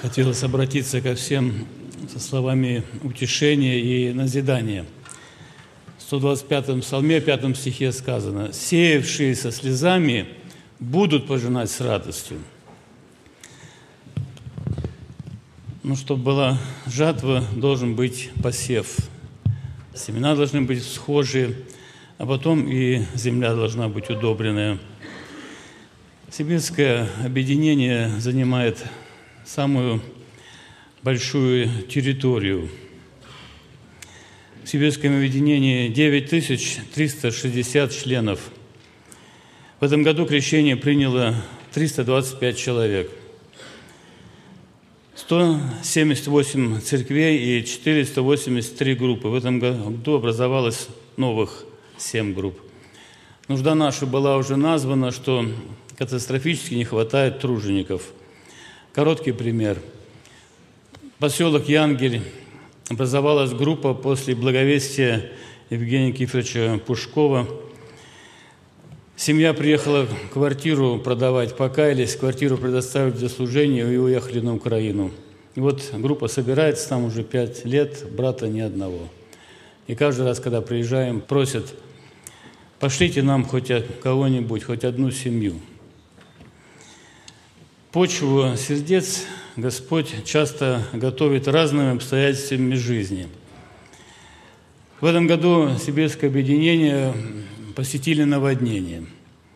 Хотелось обратиться ко всем со словами утешения и назидания. В 125-м псалме, 5 стихе сказано: «Сеявшие со слезами будут пожинать с радостью». Но чтобы была жатва, должен быть посев. Семена должны быть схожие, а потом и земля должна быть удобренная. Сибирское объединение занимает самую большую территорию. В Сибирском объединении 9360 членов. В этом году крещение приняло 325 человек. 178 церквей и 483 группы. В этом году образовалось новых 7 групп. Нужда наша была уже названа, что катастрофически не хватает тружеников. Короткий пример. Поселок Янгель. Образовалась группа после благовестия Евгения Кифровича Пушкова. Семья приехала квартиру продавать, покаялись, квартиру предоставили для служения и уехали на Украину. И вот группа собирается, там уже 5 лет, брата ни одного. И каждый раз, когда приезжаем, просят: пошлите нам хоть кого-нибудь, хоть одну семью. Почву сердец Господь часто готовит разными обстоятельствами жизни. В этом году Сибирское объединение посетили наводнение.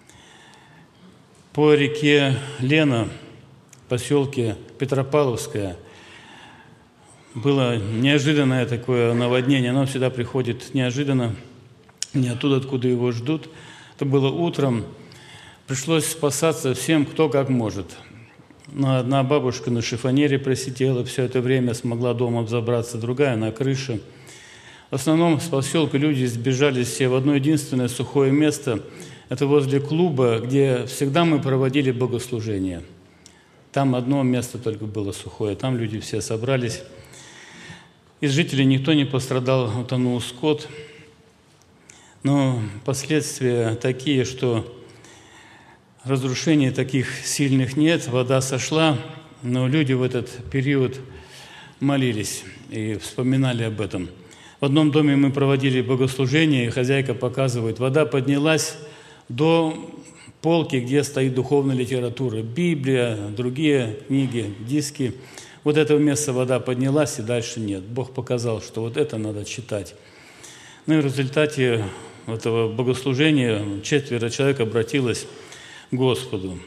По реке Лена, в поселке Петропавловское, было неожиданное такое наводнение. Оно всегда приходит неожиданно, не оттуда, откуда его ждут. Это было утром. Пришлось спасаться всем, кто как может. Одна бабушка на шифонере просидела все это время, смогла дома взобраться, другая на крыше. В основном с поселка люди сбежались все в одно единственное сухое место. Это возле клуба, где всегда мы проводили богослужение. Там одно место только было сухое, там люди все собрались. Из жителей никто не пострадал, утонул скот. Но последствия такие, что разрушений таких сильных нет, вода сошла, но люди в этот период молились и вспоминали об этом. В одном доме мы проводили богослужение, и хозяйка показывает: вода поднялась до полки, где стоит духовная литература, Библия, другие книги, диски. Вот этого места вода поднялась, и дальше нет. Бог показал, что вот это надо читать. Ну и в результате этого богослужения 4 человек обратилось к Господу.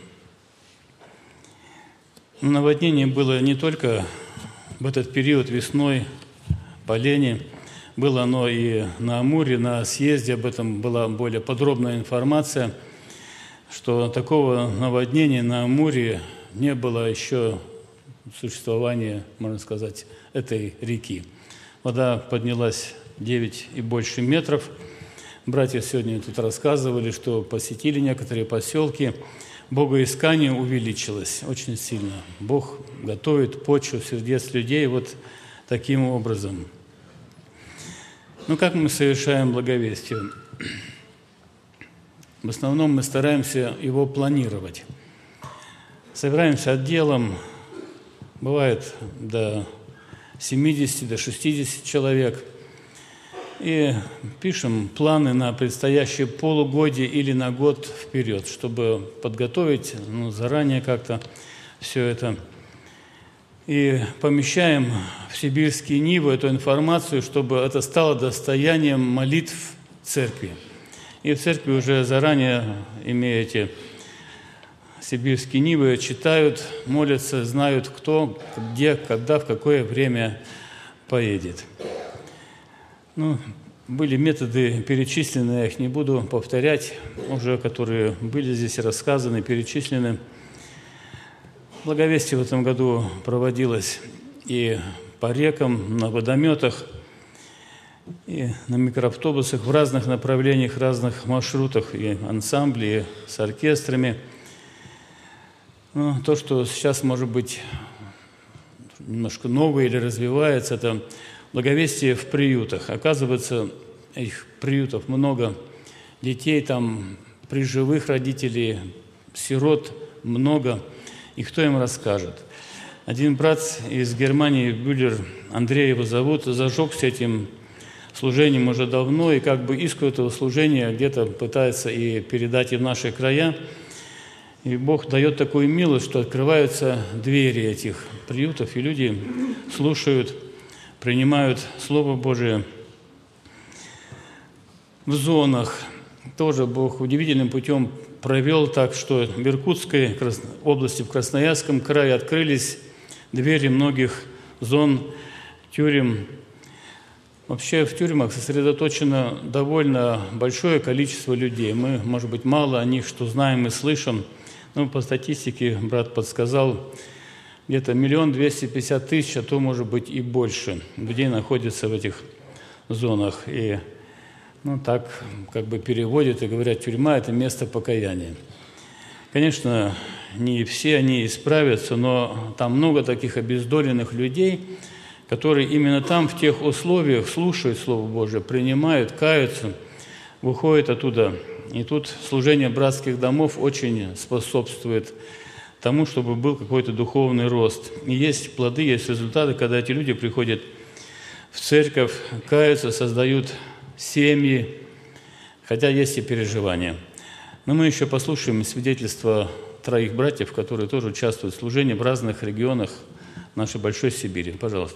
Наводнение было не только в этот период весной, по Лене, было оно и на Амуре, на съезде, об этом была более подробная информация, что такого наводнения на Амуре не было еще существования, можно сказать, этой реки. Вода поднялась 9 и больше метров. Братья сегодня тут рассказывали, что посетили некоторые поселки. Богоискание увеличилось очень сильно. Бог готовит почву сердец людей вот таким образом. Ну, как мы совершаем благовестие? В основном мы стараемся его планировать. Собираемся отделом, бывает до 70, до 60 человек, и пишем планы на предстоящее полугодие или на год вперед, чтобы подготовить заранее как-то все это. И помещаем в сибирские нивы эту информацию, чтобы это стало достоянием молитв церкви. И в церкви уже заранее, имея эти сибирские нивы, читают, молятся, знают, кто, где, когда, в какое время поедет. Были методы перечислены, я их не буду повторять, уже которые были здесь рассказаны, перечислены. Благовестие в этом году проводилось и по рекам, на водометах, и на микроавтобусах в разных направлениях, разных маршрутах, и ансамбли, и с оркестрами. То, что сейчас, может быть, немножко новое или развивается, это благовестие в приютах. Оказывается, этих приютов много, детей там, приживых родителей, сирот много. И кто им расскажет? Один брат из Германии, Бюллер, Андрей его зовут, зажегся этим служением уже давно, и как бы искру этого служения где-то пытается и передать и в наши края. И Бог дает такую милость, что открываются двери этих приютов, и люди слушают, принимают Слово Божие. В зонах тоже Бог удивительным путем провел так, что в Иркутской области, в Красноярском крае открылись двери многих зон тюрем. Вообще в тюрьмах сосредоточено довольно большое количество людей. Мы, может быть, мало о них что знаем и слышим, но по статистике брат подсказал, где-то 1 250 000, а то, может быть, и больше людей находится в этих зонах. И так как бы переводят и говорят, тюрьма – это место покаяния. Конечно, не все они исправятся, но там много таких обездоленных людей, которые именно там, в тех условиях, слушают Слово Божие, принимают, каются, выходят оттуда. И тут служение братских домов очень способствует тому, чтобы был какой-то духовный рост. И есть плоды, есть результаты, когда эти люди приходят в церковь, каются, создают семьи, хотя есть и переживания. Но мы еще послушаем свидетельства 3 братьев, которые тоже участвуют в служении в разных регионах нашей Большой Сибири. Пожалуйста.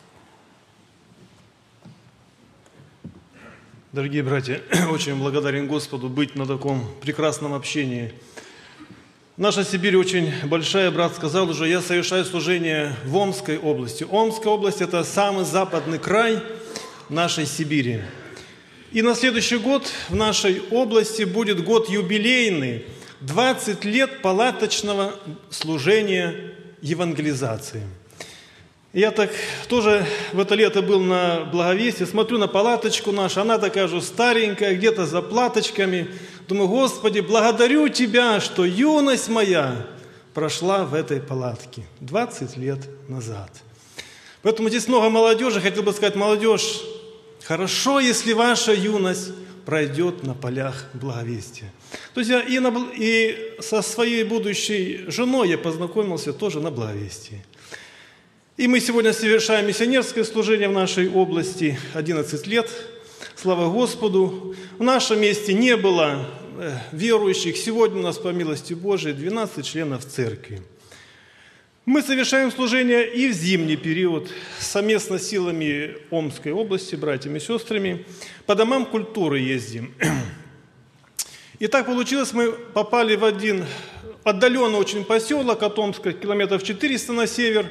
Дорогие братья, очень благодарен Господу быть на таком прекрасном общении. Наша Сибирь очень большая, брат сказал уже, я совершаю служение в Омской области. Омская область – это самый западный край нашей Сибири. И на следующий год в нашей области будет год юбилейный, 20 лет палаточного служения евангелизации. Я так тоже в это лето был на Благовестии, смотрю на палаточку нашу, она такая же старенькая, где-то за платочками. Думаю, Господи, благодарю Тебя, что юность моя прошла в этой палатке 20 лет назад. Поэтому здесь много молодежи, хотел бы сказать, молодежь, хорошо, если ваша юность пройдет на полях Благовестия. То есть я и со своей будущей женой я познакомился тоже на Благовестии. И мы сегодня совершаем миссионерское служение в нашей области 11 лет. Слава Господу! В нашем месте не было верующих. Сегодня у нас, по милости Божией, 12 членов церкви. Мы совершаем служение и в зимний период совместно с силами Омской области, братьями и сестрами. По домам культуры ездим. И так получилось, мы попали в один отдаленный очень поселок от Омска, километров 400 на север.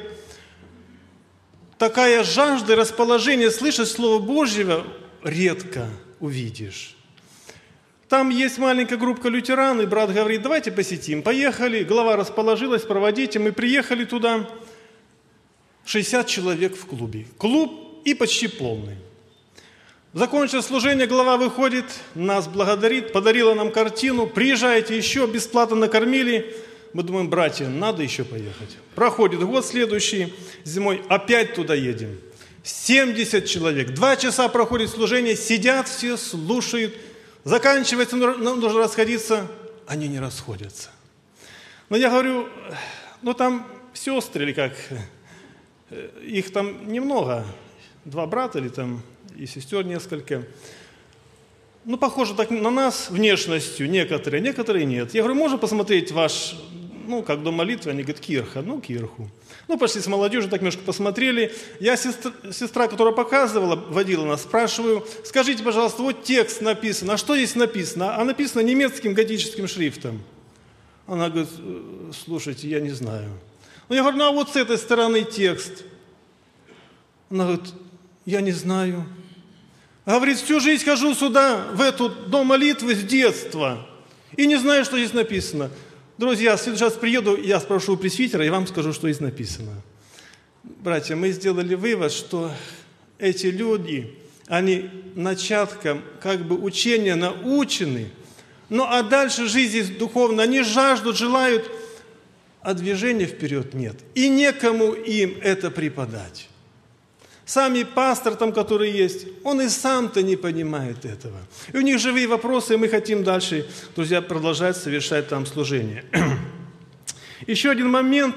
Такая жажда и расположение слышать Слово Божьего редко увидишь. Там есть маленькая группа лютеран, и брат говорит, давайте посетим. Поехали, глава расположилась, проводите. Мы приехали туда, 60 человек в клубе. Клуб и почти полный. Закончилось служение, глава выходит, нас благодарит, подарила нам картину. Приезжайте еще, бесплатно накормили. Мы думаем, братья, надо еще поехать. Проходит год следующий, зимой опять туда едем. 70 человек. 2 часа проходит служение, сидят все, слушают. Заканчивается, нужно расходиться. Они не расходятся. Но я говорю, там сестры или как, их там немного. 2 брата или там и сестер несколько. Похоже так на нас внешностью некоторые нет. Я говорю, можно посмотреть ваш, как дом молитвы? Они говорят, кирха. Кирху. Пошли с молодежью, так немножко посмотрели. Я сестра, которая показывала, водила нас, спрашиваю, скажите, пожалуйста, вот текст написан. А что здесь написано? А написано немецким готическим шрифтом. Она говорит, слушайте, я не знаю. Я говорю, а вот с этой стороны текст. Она говорит, я не знаю. Говорит, всю жизнь хожу сюда, в эту дом молитвы с детства. И не знаю, что здесь написано. Друзья, в следующий раз приеду, я спрошу у пресвитера и вам скажу, что здесь написано. Братья, мы сделали вывод, что эти люди, они начатком учения научены, а дальше жизнь здесь духовная, они жаждут, желают, а движения вперед нет. И некому им это преподать. Сами пастор там, который есть, он и сам-то не понимает этого. И у них живые вопросы, и мы хотим дальше, друзья, продолжать совершать там служение. Еще один момент.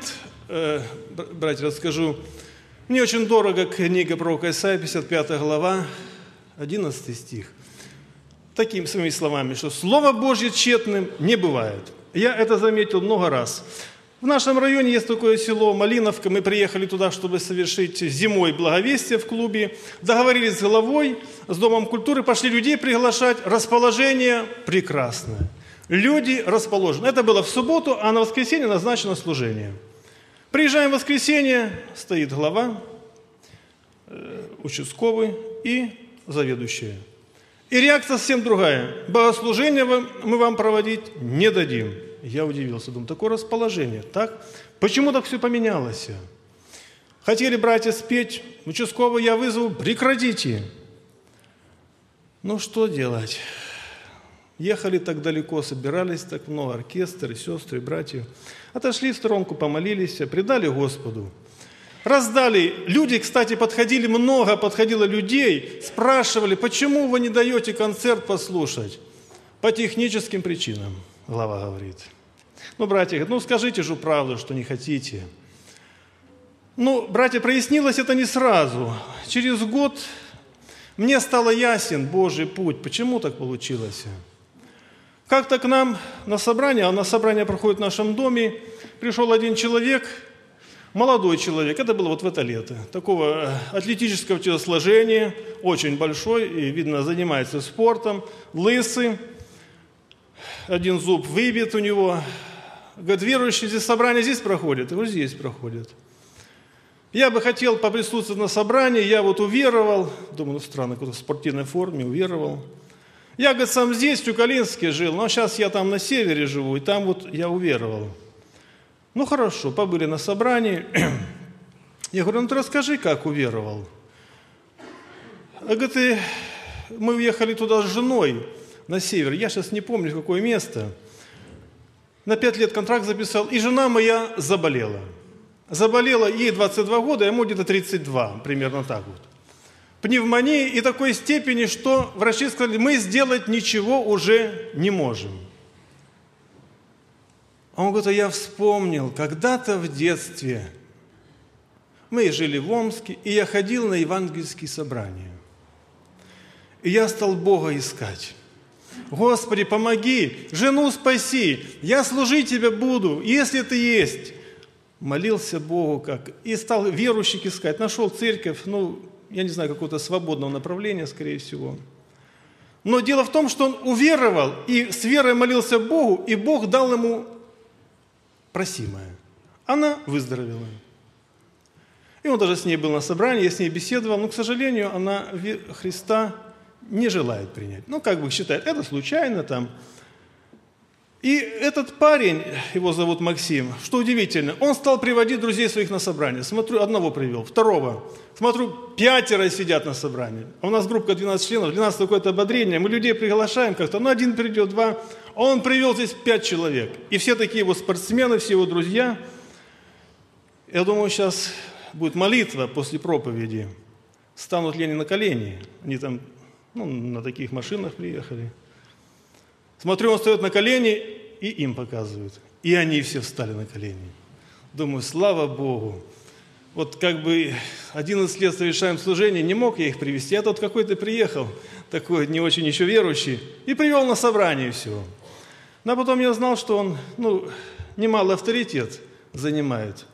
братья, расскажу. Мне очень дорого книга пророка Исаии, 55 глава, 11 стих. Такими своими словами, что Слово Божье тщетным не бывает. Я это заметил много раз. В нашем районе есть такое село Малиновка. Мы приехали туда, чтобы совершить зимой благовестие в клубе. Договорились с главой, с Домом культуры, пошли людей приглашать. Расположение прекрасное. Люди расположены. Это было в субботу, а на воскресенье назначено служение. Приезжаем в воскресенье, стоит глава, участковый и заведующая. И реакция совсем другая. Богослужение мы вам проводить не дадим. Я удивился, думаю, такое расположение. Так? Почему так все поменялось? Хотели братья спеть, участкового я вызову, прекратите. Ну, что делать? Ехали так далеко, собирались так много, оркестр, и сестры, и братья. Отошли в сторонку, помолились, предали Господу. Раздали. Люди, кстати, подходило людей, спрашивали, почему вы не даете концерт послушать? По техническим причинам, глава говорит. Ну, братья говорят, ну скажите же правду, что не хотите. Ну, братья, прояснилось это не сразу. Через год мне стало ясен Божий путь. Почему так получилось? Как-то к нам на собрание, а на собрание проходит в нашем доме, пришел один человек, молодой человек, это было вот в это лето, такого атлетического телосложения, очень большой, и, видно, занимается спортом, лысый, один зуб выбит у него. Говорит, верующие, здесь собрание здесь проходит? Я говорю, здесь проходит. Я бы хотел поприсутствовать на собрании, я вот уверовал, думаю, ну странно, какой-то в спортивной форме, уверовал. Я, говорит, сам здесь, в Тюкалинске жил, но сейчас я там на севере живу, и там вот я уверовал. Ну, хорошо, побыли на собрании. Я говорю, ну, ты расскажи, как уверовал. Говорит, мы уехали туда с женой на север, я сейчас не помню, какое место. На 5 лет контракт записал, и жена моя заболела. Заболела, ей 22 года, ему где-то 32, примерно так вот. Пневмонии и такой степени, что врачи сказали, мы сделать ничего уже не можем. А он говорит, а я вспомнил, когда-то в детстве мы жили в Омске, и я ходил на евангельские собрания. И я стал Бога искать. Господи, помоги, жену спаси, я служить Тебе буду, если Ты есть. Молился Богу как. И стал верующих искать. Нашел церковь, я не знаю, какого-то свободного направления, скорее всего. Но дело в том, что он уверовал и с верой молился Богу, и Бог дал ему просимое. Она выздоровела. И он даже с ней был на собрании, я с ней беседовал, но, к сожалению, она Христа не желает принять. Как бы считает, это случайно там. И этот парень, его зовут Максим, что удивительно, он стал приводить друзей своих на собрание. Смотрю, одного привел, второго. Смотрю, 5 сидят на собрании. А у нас группа 12 членов, для нас какое-то ободрение. Мы людей приглашаем как-то, один придет, 2. А он привел здесь 5 человек. И все такие его спортсмены, все его друзья. Я думаю, сейчас будет молитва после проповеди. Станут ли они на колени? Они там, на таких машинах приехали. Смотрю, он встает на колени, и им показывают. И они все встали на колени. Думаю, слава Богу. Вот как бы 11 лет совершаем служение, не мог я их привести. Я тут какой-то приехал, такой не очень еще верующий, и привел на собрание всего. Но потом я знал, что он, немалый авторитет занимает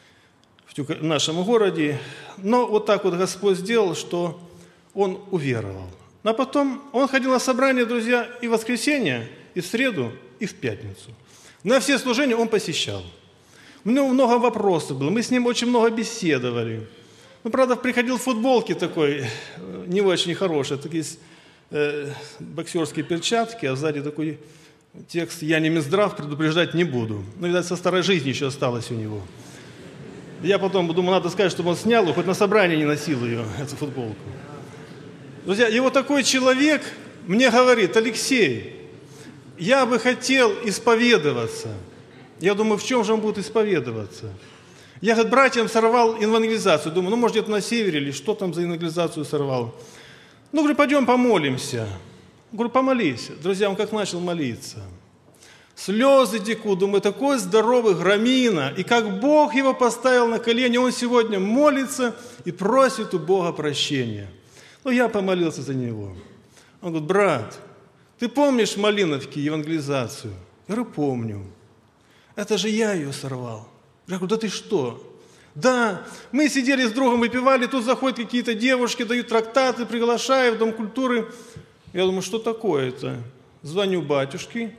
в нашем городе. Но вот так вот Господь сделал, что он уверовал. А потом он ходил на собрание, друзья, и в воскресенье, и в среду, и в пятницу. На все служения он посещал. У него много вопросов было, мы с ним очень много беседовали. Правда, приходил в футболке такой, не очень хороший, такие боксерские перчатки, а сзади такой текст «Я не Минздрав, предупреждать не буду». Видать, со старой жизни еще осталось у него. Я потом думаю, надо сказать, чтобы он снял ее, хоть на собрании не носил ее, эту футболку. Друзья, и вот такой человек мне говорит, Алексей, я бы хотел исповедоваться. Я думаю, в чем же он будет исповедоваться? Я, говорит, братьям сорвал евангелизацию. Думаю, может, где-то на севере или что там за евангелизацию сорвал. Говорю, пойдем помолимся. Говорю, помолись. Друзья, он как начал молиться. Слезы текут, думаю, такой здоровый громила. И как Бог его поставил на колени, он сегодня молится и просит у Бога прощения. Ну, я помолился за него. Он говорит: брат, ты помнишь в Малиновке евангелизацию? Я говорю: помню. Это же я ее сорвал. Я говорю: да ты что? Да, мы сидели с другом, выпивали, тут заходят какие-то девушки, дают трактаты, приглашают в Дом культуры. Я думаю, что такое-то? Звоню батюшке.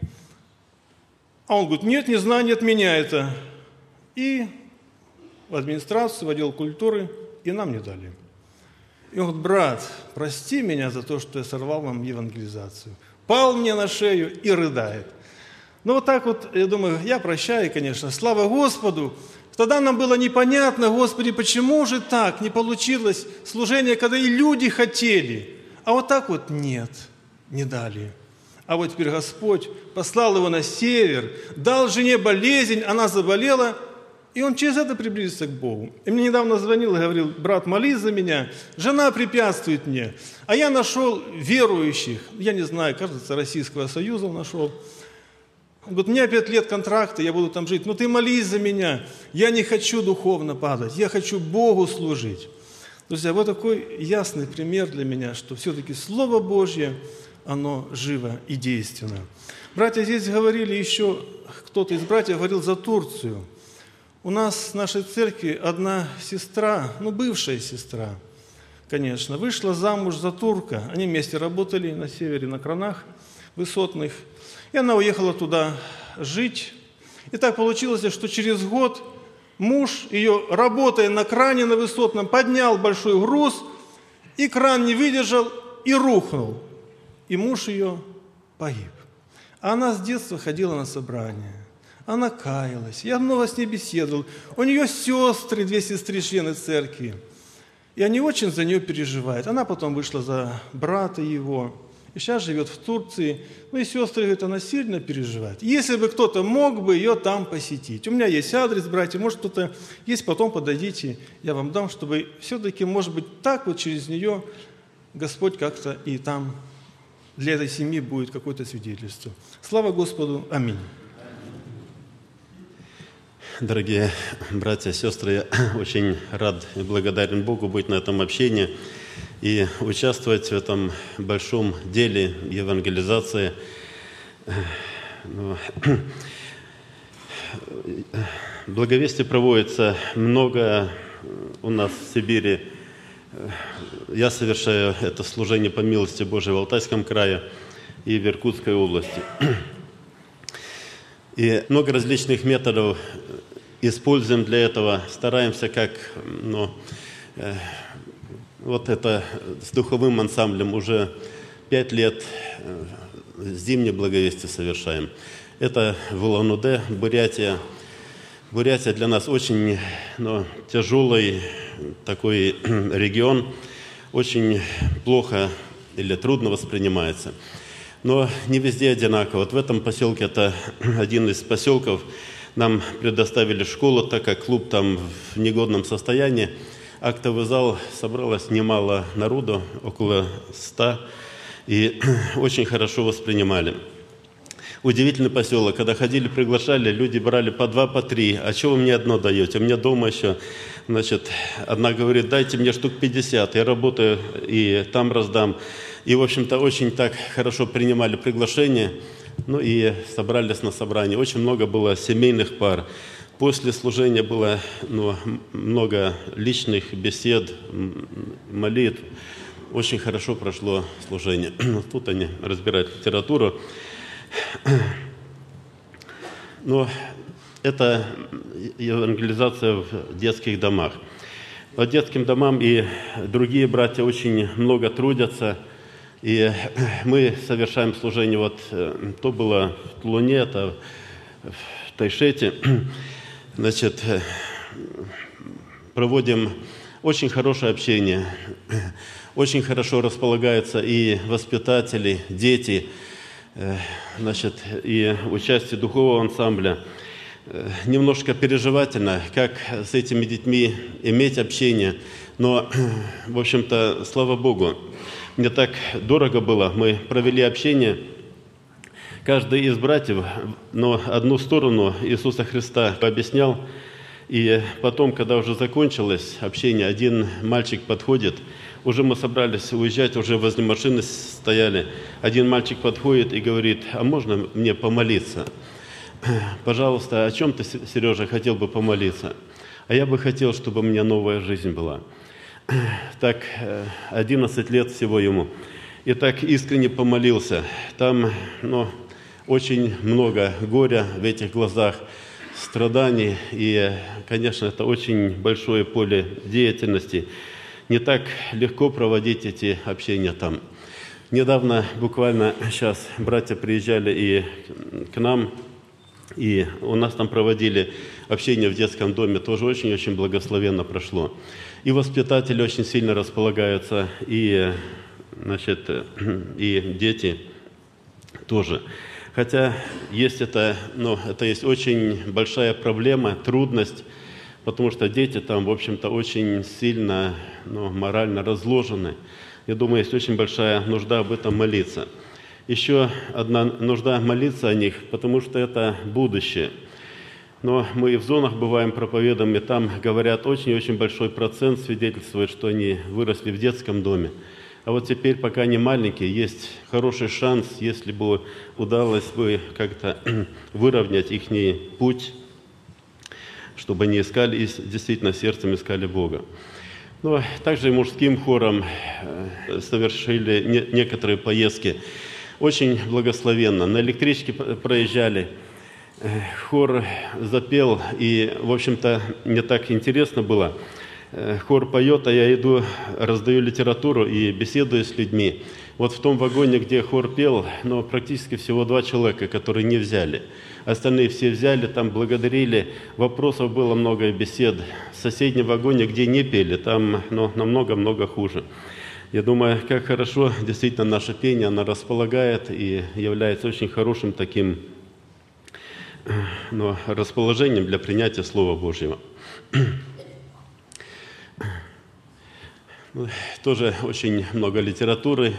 А он говорит: нет, не знаю, не от меня это. И в администрацию, в отдел культуры, и нам не дали. И он говорит: брат, прости меня за то, что я сорвал вам евангелизацию. Пал мне на шею и рыдает. Ну вот так вот, я думаю, я прощаю, конечно. Слава Господу. Тогда нам было непонятно: Господи, почему же так не получилось служение, когда и люди хотели, а вот так вот нет, не дали. А вот теперь Господь послал его на север, дал жене болезнь, она заболела, и он через это приблизился к Богу. И мне недавно звонил и говорил: брат, молись за меня, жена препятствует мне. А я нашел верующих, я не знаю, кажется, Российского Союза нашел. Он говорит: мне 5 лет контракта, я буду там жить. Ну ты молись за меня, я не хочу духовно падать, я хочу Богу служить. Друзья, вот такой ясный пример для меня, что все-таки Слово Божье, оно живо и действенно. Братья здесь говорили еще, кто-то из братьев говорил за Турцию. У нас в нашей церкви одна сестра, бывшая сестра, конечно, вышла замуж за турка. Они вместе работали на севере, на кранах высотных. И она уехала туда жить. И так получилось, что через год муж ее, работая на кране на высотном, поднял большой груз, и кран не выдержал и рухнул. И муж ее погиб. А она с детства ходила на собрания. Она каялась. Я много с ней беседовал. У нее сестры, 2 сестры, члены церкви. И они очень за нее переживают. Она потом вышла за брата его. И сейчас живет в Турции. И сестры говорят, она сильно переживает. Если бы кто-то мог бы ее там посетить. У меня есть адрес, братья, может кто-то есть, потом подойдите, я вам дам, чтобы все-таки, может быть, так вот через нее Господь как-то и там для этой семьи будет какое-то свидетельство. Слава Господу. Аминь. Дорогие братья и сестры, я очень рад и благодарен Богу быть на этом общении и участвовать в этом большом деле евангелизации. Благовестие проводится много у нас в Сибири. Я совершаю это служение по милости Божией в Алтайском крае и в Иркутской области. И много различных методов используем для этого, стараемся как, вот это с духовым ансамблем уже 5 лет зимнее благовестие совершаем. Это в Улан-Удэ, Бурятия. Бурятия для нас очень тяжелый такой регион, очень плохо или трудно воспринимается. Но не везде одинаково. Вот в этом поселке, это один из поселков, нам предоставили школу, так как клуб там в негодном состоянии. Актовый зал собралось немало народу, около 100, и очень хорошо воспринимали. Удивительный поселок. Когда ходили, приглашали, люди брали по 2, по 3. А что вы мне одно даете? У меня дома еще, одна говорит, дайте мне штук 50, я работаю и там раздам. И, в общем-то, очень так хорошо принимали приглашение, и собрались на собрании. Очень много было семейных пар. После служения было много личных бесед, молитв. Очень хорошо прошло служение. Тут они разбирают литературу. Но это евангелизация в детских домах. По детским домам и другие братья очень много трудятся. И мы совершаем служение, то было в Тулуне, это в Тайшете. Проводим очень хорошее общение. Очень хорошо располагаются и воспитатели, дети, и участие духового ансамбля. Немножко переживательно, как с этими детьми иметь общение. Но, в общем-то, слава Богу, мне так дорого было. Мы провели общение, каждый из братьев, но одну сторону Иисуса Христа объяснял. И потом, когда уже закончилось общение, один мальчик подходит, уже мы собрались уезжать, уже возле машины стояли. Один мальчик подходит и говорит: а можно мне помолиться? Пожалуйста, о чем ты, Сережа, хотел бы помолиться? А я бы хотел, чтобы у меня новая жизнь была. Так 11 лет всего ему. И так искренне помолился. Там очень много горя в этих глазах, страданий. И, конечно, это очень большое поле деятельности. Не так легко проводить эти общения там. Недавно, буквально сейчас, братья приезжали и к нам, и у нас там проводили общение в детском доме. Тоже очень-очень благословенно прошло. И воспитатели очень сильно располагаются, и дети тоже. Хотя есть это есть очень большая проблема, трудность, потому что дети там, в общем-то, очень сильно морально разложены. Я думаю, есть очень большая нужда об этом молиться. Еще одна нужда молиться о них, потому что это будущее. Но мы и в зонах бываем, проповедуем, и там говорят, очень-очень большой процент свидетельствует, что они выросли в детском доме. А вот теперь, пока они маленькие, есть хороший шанс, если бы удалось бы как-то выровнять их путь, чтобы они искали и действительно сердцем искали Бога. Но также и мужским хором совершили некоторые поездки. Очень благословенно. На электричке проезжали, хор запел, и, в общем-то, мне так интересно было. Хор поет, а я иду, раздаю литературу и беседую с людьми. Вот в том вагоне, где хор пел, практически всего 2 человека, которые не взяли. Остальные все взяли, там благодарили, вопросов было много и бесед. В соседнем вагоне, где не пели, там намного-много хуже. Я думаю, как хорошо действительно наше пение, оно располагает и является очень хорошим таким расположением для принятия Слова Божьего. Тоже очень много литературы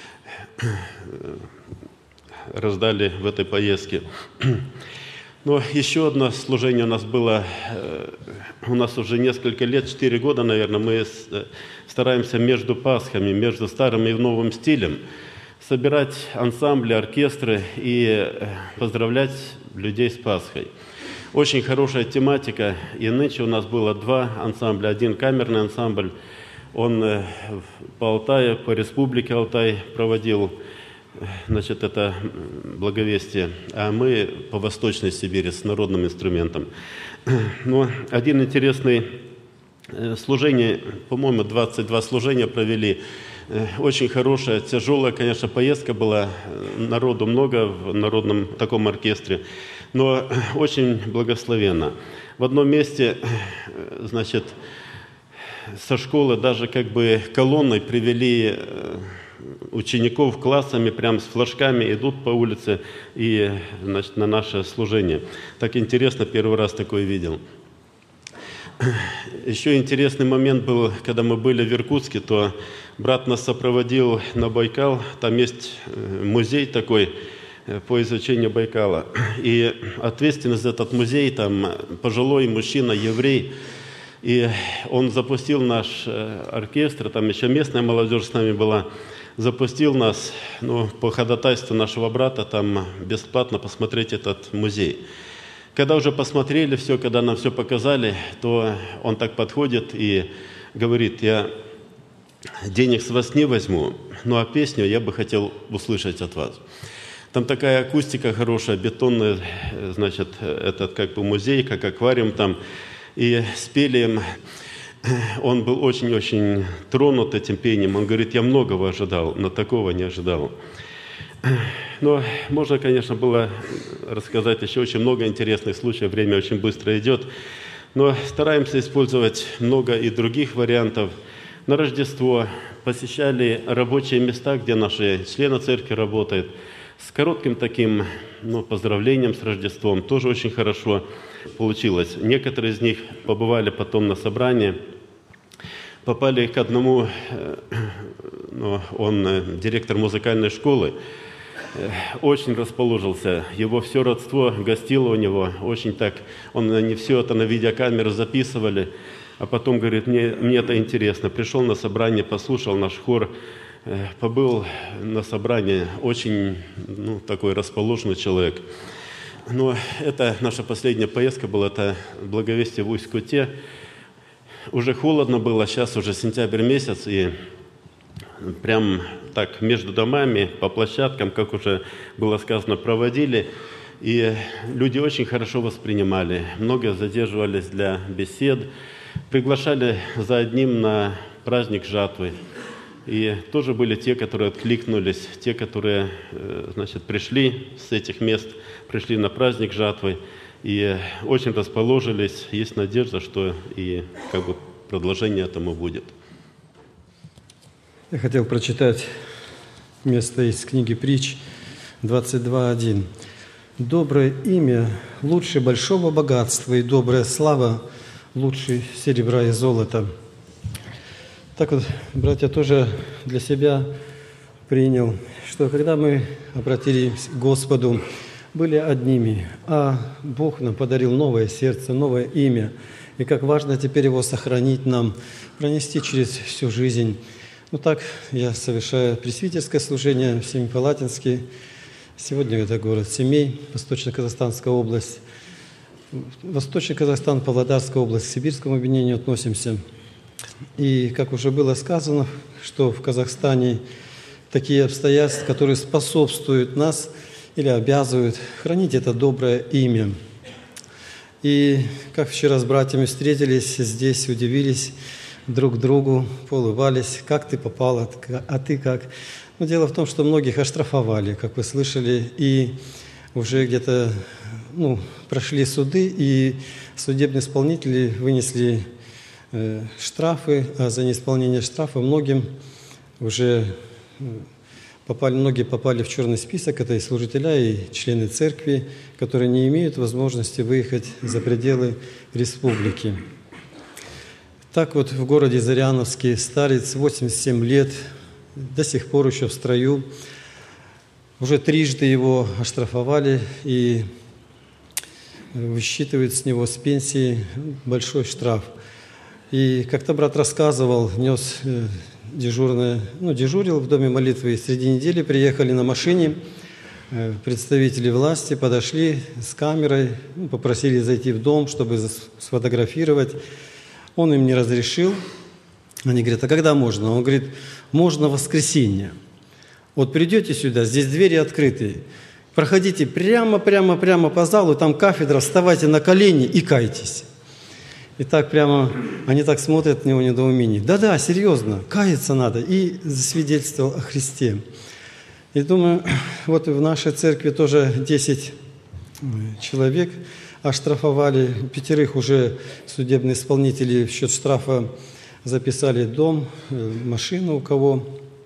раздали в этой поездке. Но еще одно служение у нас было, у нас уже несколько лет, 4 года, наверное, мы стараемся между Пасхами, между старым и новым стилем собирать ансамбли, оркестры и поздравлять людей с Пасхой. Очень хорошая тематика, и нынче у нас было 2 ансамбля. Один камерный ансамбль, он по Алтаю, по республике Алтай проводил это благовестие, а мы по Восточной Сибири с народным инструментом. Но один интересный служение, по-моему, 22 служения провели. Очень хорошая, тяжелая, конечно, поездка была, народу много в народном таком оркестре, но очень благословенно. В одном месте, со школы даже колонной привели учеников классами, прям с флажками идут по улице и на наше служение. Так интересно, первый раз такое видел. Еще интересный момент был, когда мы были в Иркутске, то брат нас сопроводил на Байкал. Там есть музей такой по изучению Байкала. И ответственность за этот музей, там пожилой мужчина, еврей, и он запустил наш оркестр, там еще местная молодежь с нами была, запустил нас по ходатайству нашего брата там бесплатно посмотреть этот музей. Когда уже посмотрели все, когда нам все показали, то он так подходит и говорит: я денег с вас не возьму, а песню я бы хотел услышать от вас. Там такая акустика хорошая, бетонная, этот музей, как аквариум там. И спели им. Он был очень-очень тронут этим пением. Он говорит: я многого ожидал, но такого не ожидал. Но можно, конечно, было рассказать еще очень много интересных случаев. Время очень быстро идет. Но стараемся использовать много и других вариантов. На Рождество посещали рабочие места, где наши члены церкви работают. С коротким таким поздравлением с Рождеством. Тоже очень хорошо получилось. Некоторые из них побывали потом на собрании. Попали к одному, он директор музыкальной школы. очень расположился. Его все родство гостило у него. Очень так, они все это на видеокамеру записывали. А потом говорит, мне это интересно. Пришел на собрание, послушал наш хор, побыл на собрании. Очень такой расположенный человек. Но это наша последняя поездка была, это Благовестие в Усть-Куте. Уже холодно было, сейчас уже сентябрь месяц, и прям так между домами, по площадкам, как уже было сказано, проводили. И люди очень хорошо воспринимали. Много задерживались для бесед. Приглашали за одним на праздник жатвы. И тоже были те, которые откликнулись, те, которые, пришли с этих мест, пришли на праздник жатвы и очень расположились. Есть надежда, что и продолжение этому будет. Я хотел прочитать место из книги Притч 22:1. «Доброе имя лучше большого богатства, и добрая слава лучше серебра и золота». Так вот, братья, тоже для себя принял, что когда мы обратились к Господу, были одними, а Бог нам подарил новое сердце, новое имя. И как важно теперь его сохранить нам, пронести через всю жизнь. Так я совершаю пресвитерское служение в Семипалатинске. Сегодня это город Семей, Восточно-Казахстанская область. Восточный Казахстан, Павлодарская область, к Сибирскому объединению относимся. И, как уже было сказано, что в Казахстане такие обстоятельства, которые способствуют нас или обязывают хранить это доброе имя. И как вчера с братьями встретились здесь, удивились друг другу, поулыбались, как ты попал, а ты как. Но дело в том, что многих оштрафовали, как вы слышали, и уже где-то прошли суды, и судебные исполнители вынесли штрафы, а за неисполнение штрафа многие попали в черный список. Это и служителя, и члены церкви, которые не имеют возможности выехать за пределы республики. Так вот, в городе Зыряновске старец, 87 лет, до сих пор еще в строю. Уже трижды его оштрафовали и высчитывают с него с пенсии большой штраф. И как-то брат рассказывал, дежурил в доме молитвы, и среди недели приехали на машине представители власти, подошли с камерой, попросили зайти в дом, чтобы сфотографировать. Он им не разрешил. Они говорят, а когда можно? Он говорит, можно в воскресенье. Вот придете сюда, здесь двери открыты, проходите прямо по залу, там кафедра, вставайте на колени и кайтесь. И так прямо, они так смотрят на него в недоумении. Да, серьезно, каяться надо. И засвидетельствовал о Христе. И думаю, вот в нашей церкви тоже 10 человек оштрафовали. 5 уже судебные исполнители в счет штрафа записали дом, машину у кого.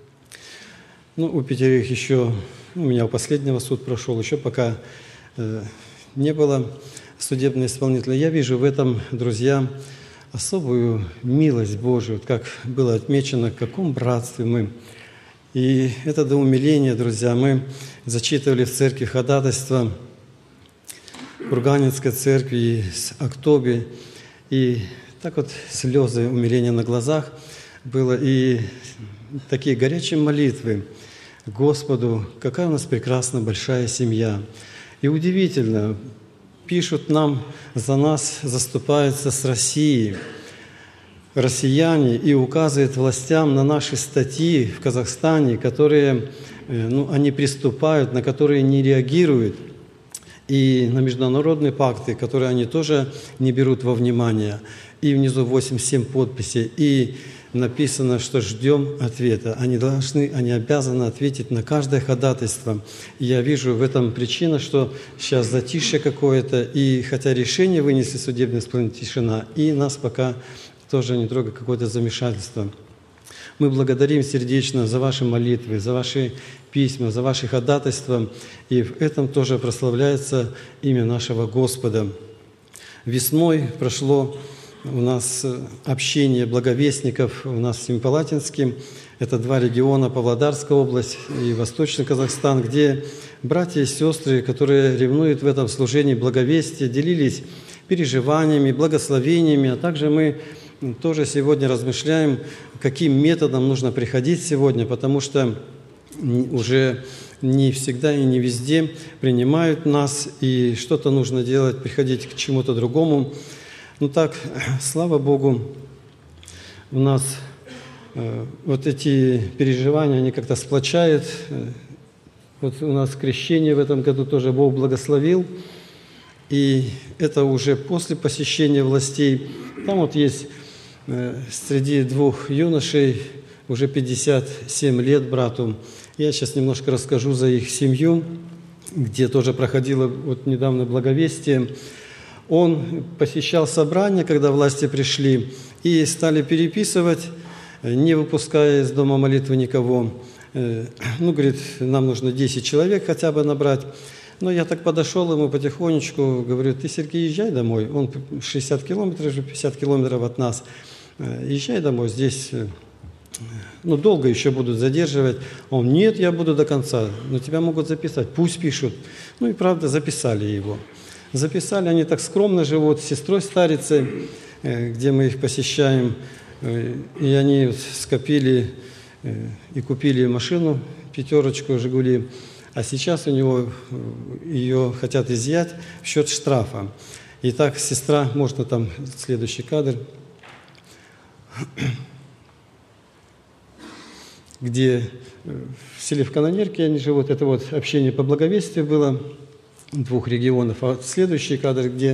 У 5 еще, у меня у последнего суд прошел, еще пока не было судебного исполнителя. Я вижу в этом, друзья, особую милость Божию, как было отмечено, в каком братстве мы. И это до умиления, друзья. Мы зачитывали в церкви ходатайство Курганинской церкви с Актоби. И так вот слезы умиления на глазах было. И такие горячие молитвы Господу, какая у нас прекрасная большая семья. И удивительно, пишут нам, за нас заступаются с Россией россияне и указывают властям на наши статьи в Казахстане, которые они приступают, на которые не реагируют, и на международные пакты, которые они тоже не берут во внимание. И внизу 8-7 подписей, и написано, что ждем ответа. Они обязаны ответить на каждое ходатайство. И я вижу в этом причина, что сейчас затишье какое-то, и хотя решение вынесли судебные исполнители, тишина, и нас пока тоже не трогает какое-то замешательство. Мы благодарим сердечно за ваши молитвы, за ваши письма, за ваши ходатайства, и в этом тоже прославляется имя нашего Господа. Весной прошло у нас общение благовестников у нас в Семипалатинске. Это 2 региона, Павлодарская область и Восточный Казахстан, где братья и сестры, которые ревнуют в этом служении благовестия, делились переживаниями, благословениями, а также мы тоже сегодня размышляем, каким методом нужно приходить сегодня, потому что уже не всегда и не везде принимают нас, и что-то нужно делать, приходить к чему-то другому. Ну так, слава Богу, у нас вот эти переживания, они как-то сплочают. Вот у нас крещение в этом году тоже Бог благословил, и это уже после посещения властей. Там вот есть среди 2 юношей уже 57 лет брату. Я сейчас немножко расскажу за их семью, где тоже проходило вот недавно благовестие. Он посещал собрания, когда власти пришли, и стали переписывать, не выпуская из дома молитвы никого. Ну, говорит, нам нужно 10 человек хотя бы набрать. Но я так подошел ему потихонечку, говорю, ты, Сергей, езжай домой. Он 60 километров, 50 километров от нас. Езжай домой, здесь, ну, долго еще будут задерживать. Он, нет, я буду до конца, но тебя могут записать, пусть пишут. Ну и правда, записали его. Записали, они так скромно живут с сестрой-старицей, где мы их посещаем. И они скопили и купили машину, 5 «Жигули». А сейчас у него ее хотят изъять в счет штрафа. Итак, сестра, можно там следующий кадр, где в селе в Канонерке они живут. Это вот общение по благовестию было 2 регионов. А следующий кадр, где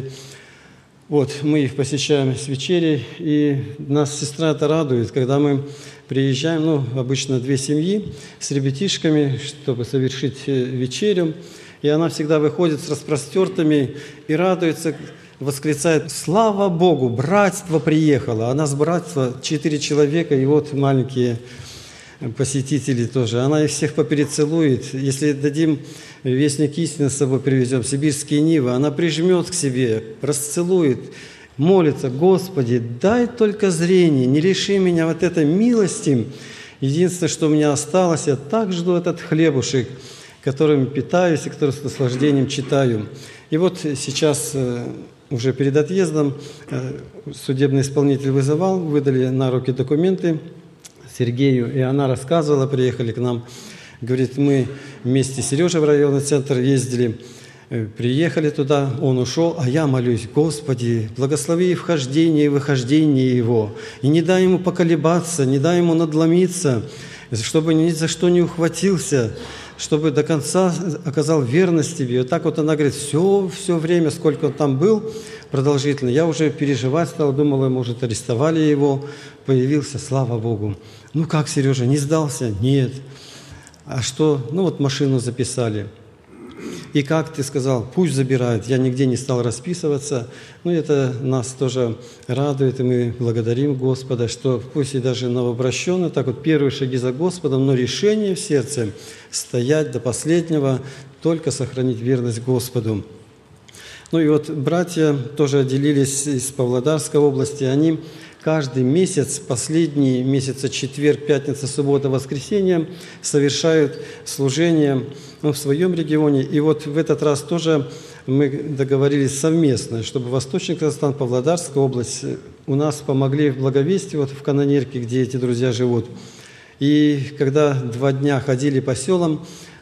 вот мы их посещаем с вечерей, и нас сестра это радует, когда мы приезжаем, ну, обычно 2 семьи с ребятишками, чтобы совершить вечерю, и она всегда выходит с распростертыми и радуется, восклицает: «Слава Богу, братство приехало!» А нас братство 4 человека, и вот маленькие посетители тоже. Она их всех поперецелует. Если дадим вестник истины с собой привезем, сибирские нивы, она прижмет к себе, расцелует, молится: «Господи, дай только зрение, не лиши меня вот этой милости. Единственное, что у меня осталось, я так жду этот хлебушек, которым питаюсь и который с наслаждением читаю». И вот сейчас уже перед отъездом судебный исполнитель вызывал, выдали на руки документы Сергею, и она рассказывала, приехали к нам, говорит, мы вместе с Сережей в районный центр ездили, приехали туда, он ушел, а я молюсь: «Господи, благослови вхождение и выхождение его, и не дай ему поколебаться, не дай ему надломиться, чтобы ни за что не ухватился, чтобы до конца оказал верность тебе». И вот так вот она говорит, все время, сколько он там был, продолжительно. Я уже переживать стал, думала, может, арестовали его, появился, слава Богу. Ну как, Сережа, не сдался? Нет. А что? Ну вот машину записали. И как ты сказал, пусть забирают. Я нигде не стал расписываться. Ну это нас тоже радует, и мы благодарим Господа, что пусть и даже новообращенные, так вот первые шаги за Господом, но решение в сердце стоять до последнего, только сохранить верность Господу. Ну и вот братья тоже отделились из Павлодарской области. Они каждый месяц, последние месяцы, четверг, пятница, суббота, воскресенье, совершают служение в своем регионе. И вот в этот раз тоже мы договорились совместно, чтобы Восточный Казахстан, Павлодарская область у нас помогли в благовестии, вот в Канонерке, где эти друзья живут. И когда 2 дня ходили по селам,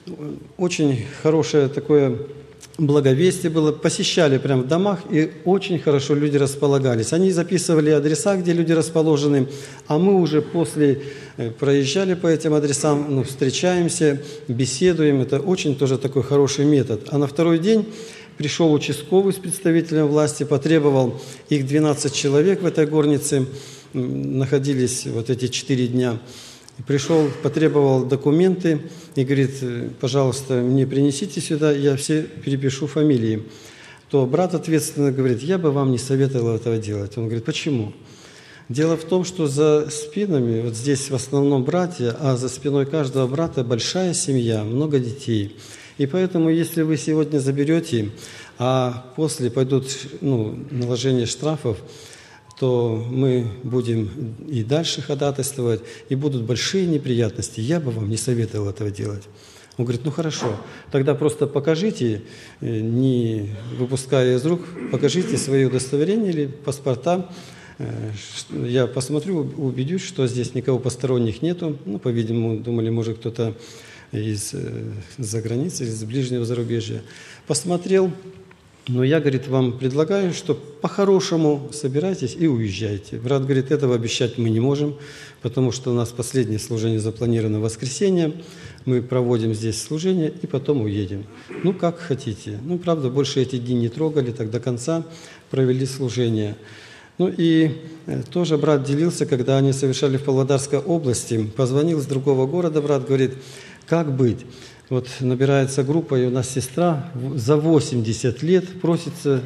очень хорошее такое благовестие было, посещали прямо в домах, и очень хорошо люди располагались. Они записывали адреса, где люди расположены, а мы уже после проезжали по этим адресам, встречаемся, беседуем. Это очень тоже такой хороший метод. А на 2-й день пришел участковый с представителем власти, потребовал, их 12 человек в этой горнице находились вот эти 4 дня. Пришел, потребовал документы и говорит: пожалуйста, мне принесите сюда, я все перепишу фамилии. То брат ответственно говорит: я бы вам не советовал этого делать. Он говорит: почему? Дело в том, что за спинами, вот здесь в основном братья, а за спиной каждого брата большая семья, много детей. И поэтому, если вы сегодня заберете, а после пойдут наложение штрафов, то мы будем и дальше ходатайствовать, и будут большие неприятности. Я бы вам не советовал этого делать. Он говорит, ну хорошо, тогда просто покажите, не выпуская из рук, покажите свои удостоверения или паспорта. Я посмотрю, убедюсь, что здесь никого посторонних нету. Ну, по-видимому, думали, может, кто-то из-за границы, из ближнего зарубежья. Посмотрел, но я, говорит, вам предлагаю, что по-хорошему собирайтесь и уезжайте. Брат говорит, этого обещать мы не можем, потому что у нас последнее служение запланировано в воскресенье. Мы проводим здесь служение и потом уедем. Ну, как хотите. Ну, правда, больше эти дни не трогали, так до конца провели служение. Ну и тоже брат делился, когда они совершали в Павлодарской области, позвонил из другого города, брат говорит, как быть? Вот набирается группа, и у нас сестра за 80 лет просится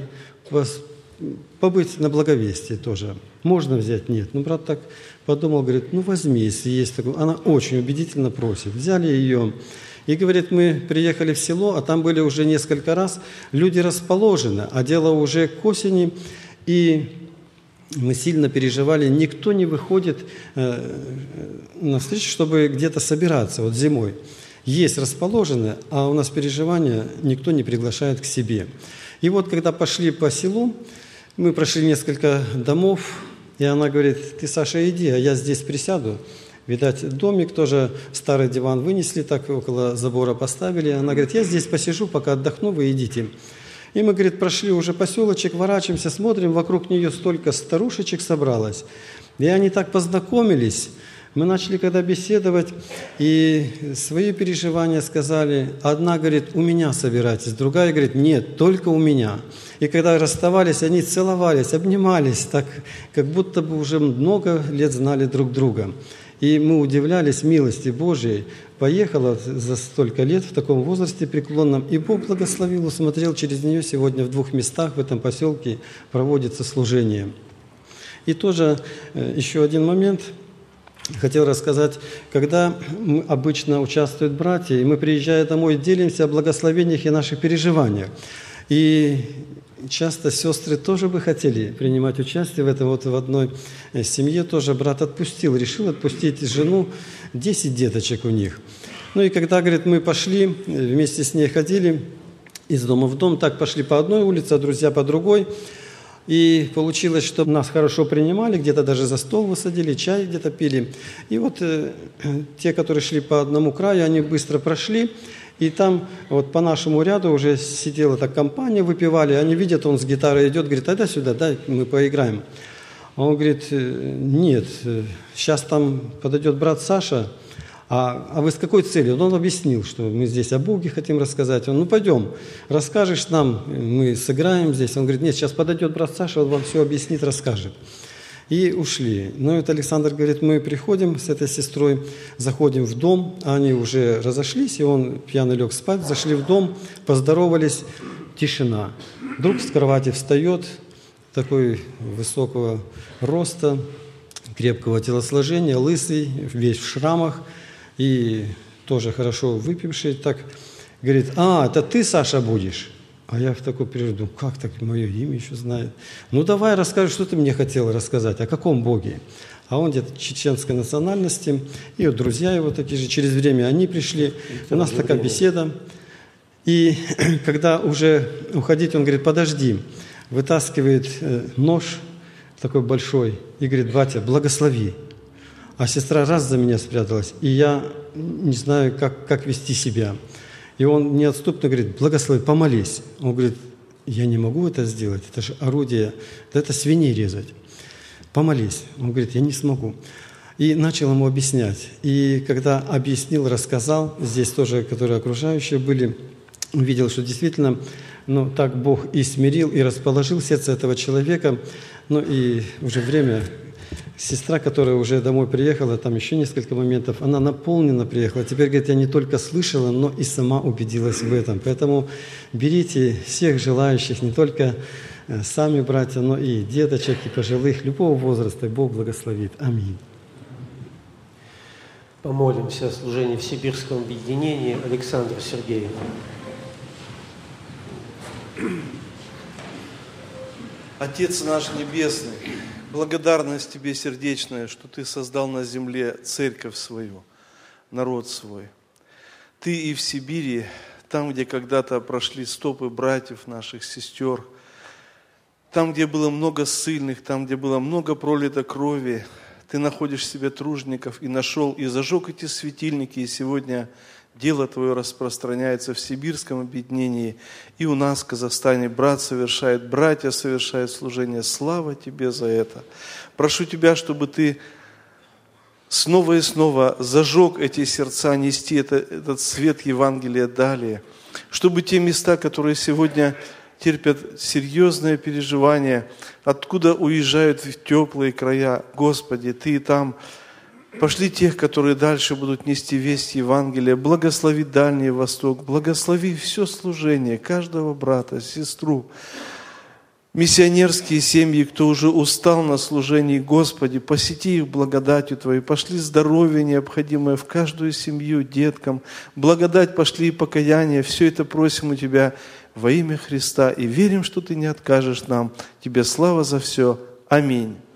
побыть на благовестии тоже. Можно взять? Нет. Ну, брат так подумал, говорит, ну, возьми, если есть такое. Она очень убедительно просит. Взяли ее. И, говорит, мы приехали в село, а там были уже несколько раз. Люди расположены, а дело уже к осени. И мы сильно переживали. Никто не выходит на встречу, чтобы где-то собираться вот зимой. Есть расположены, а у нас переживания никто не приглашает к себе. И вот, когда пошли по селу, мы прошли несколько домов, и она говорит, ты, Саша, иди, а я здесь присяду. Видать, домик тоже, старый диван вынесли, так около забора поставили. Она говорит, я здесь посижу, пока отдохну, вы идите. И мы, говорит, прошли уже поселочек, ворачиваемся, смотрим, вокруг нее столько старушечек собралось. И они так познакомились. Мы начали когда беседовать, и свои переживания сказали. Одна говорит, у меня собирайтесь, другая говорит, нет, только у меня. И когда расставались, они целовались, обнимались, так, как будто бы уже много лет знали друг друга. И мы удивлялись милости Божией. Поехала за столько лет в таком возрасте преклонном, и Бог благословил, усмотрел через нее. Сегодня в 2 местах в этом поселке проводится служение. И тоже еще один момент – хотел рассказать, когда обычно участвуют братья, и мы, приезжая домой, делимся о благословениях и наших переживаниях. И часто сестры тоже бы хотели принимать участие в этом. Вот в одной семье тоже брат решил отпустить жену, 10 деточек у них. Ну и когда, говорит, мы пошли, вместе с ней ходили из дома в дом, так пошли по одной улице, а друзья по другой. И получилось, что нас хорошо принимали, где-то даже за стол высадили, чай где-то пили. И вот те, которые шли по одному краю, они быстро прошли. И там вот по нашему ряду уже сидела так компания, выпивали. Они видят, он с гитарой идет, говорит, дай сюда, дай, мы поиграем. А он говорит, нет, сейчас там подойдет брат Саша. А вы с какой целью? Он объяснил, что мы здесь о Боге хотим рассказать. Он, ну пойдем, расскажешь нам, мы сыграем здесь. Он говорит, нет, сейчас подойдет брат Саша, он вам все объяснит, расскажет. И ушли. Ну это Александр говорит, мы приходим с этой сестрой, заходим в дом, они уже разошлись, и он пьяный лег спать, зашли в дом, поздоровались, тишина. Вдруг с кровати встает, такой высокого роста, крепкого телосложения, лысый, весь в шрамах, и тоже хорошо выпивший, так говорит, это ты, Саша, будешь? А я в такой период думаю, как так, мое имя еще знает. Ну, давай расскажи, что ты мне хотел рассказать, о каком Боге? А он где-то чеченской национальности, и вот друзья его такие же, через время они пришли, у нас такая беседа. И когда уже уходить, он говорит, подожди, вытаскивает нож такой большой и говорит, батя, благослови. А сестра раз за меня спряталась, и я не знаю, как вести себя. И он неотступно говорит, благослови, помолись. Он говорит, я не могу это сделать, это же орудие, это свиней резать. Помолись. Он говорит, я не смогу. И начал ему объяснять. И когда объяснил, рассказал, здесь тоже, которые окружающие были, увидел, что действительно, так Бог и смирил, и расположил сердце этого человека. И уже время... Сестра, которая уже домой приехала, там еще несколько моментов, она наполнена приехала. Теперь, говорит, я не только слышала, но и сама убедилась в этом. Поэтому берите всех желающих, не только сами братья, но и деточек, и пожилых, любого возраста. Бог благословит. Аминь. Помолимся о служении в Сибирском объединении Александру Сергееву. Отец наш Небесный, Благодарность Тебе сердечная, что Ты создал на земле церковь свою, народ свой. Ты и в Сибири, там, где когда-то прошли стопы братьев наших, сестер, там, где было много ссыльных, там, где было много пролито крови, Ты находишь себе тружеников и нашел, и зажег эти светильники, и сегодня дело Твое распространяется в сибирском объединении, и у нас в Казахстане братья совершают служение. Слава Тебе за это. Прошу Тебя, чтобы Ты снова и снова зажег эти сердца, нести этот свет Евангелия далее, чтобы те места, которые сегодня терпят серьезное переживание, откуда уезжают в теплые края, Господи, Ты там пошли тех, которые дальше будут нести весть Евангелия. Благослови Дальний Восток, благослови все служение каждого брата, сестру. Миссионерские семьи, кто уже устал на служении, Господи, посети их благодатью Твоей. Пошли здоровье необходимое в каждую семью, деткам. Благодать пошли и покаяние. Все это просим у Тебя во имя Христа. И верим, что Ты не откажешь нам. Тебе слава за все. Аминь.